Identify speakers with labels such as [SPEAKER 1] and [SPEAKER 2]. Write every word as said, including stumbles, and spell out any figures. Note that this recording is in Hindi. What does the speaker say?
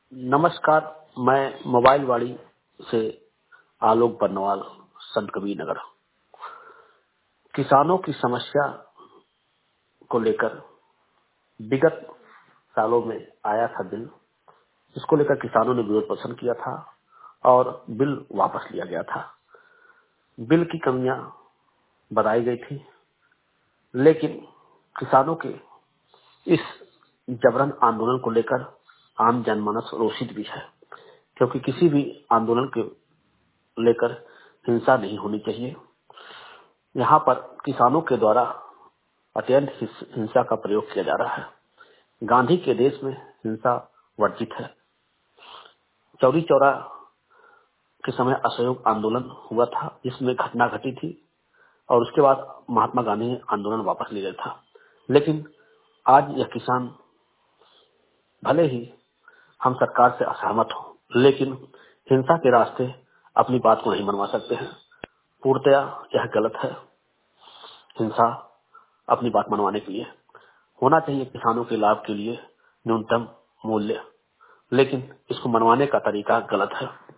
[SPEAKER 1] नमस्कार। मैं मोबाइल वाड़ी से आलोक बर्नवाल, संत कबीर नगर। किसानों की समस्या को लेकर विगत सालों में आया था बिल। इसको लेकर किसानों ने विरोध प्रदर्शन किया था और बिल वापस लिया गया था। बिल की कमियां बताई गई थी, लेकिन किसानों के इस जबरन आंदोलन को लेकर आम जनमानस रोषित भी है, क्योंकि किसी भी आंदोलन के लेकर हिंसा नहीं होनी चाहिए। यहाँ पर किसानों के द्वारा अत्यंत हिंसा का प्रयोग किया जा रहा है। गांधी के देश में हिंसा वर्जित है। चौरी चौरा के समय असहयोग आंदोलन हुआ था, जिसमें घटना घटी थी और उसके बाद महात्मा गांधी ने आंदोलन वापस ले लिया था। लेकिन आज यह किसान, भले ही हम सरकार से असहमत हो, लेकिन हिंसा के रास्ते अपनी बात को नहीं मनवा सकते हैं। पूर्णतया यह गलत है। हिंसा अपनी बात मनवाने के लिए होना चाहिए, किसानों के लाभ के लिए न्यूनतम मूल्य, लेकिन इसको मनवाने का तरीका गलत है।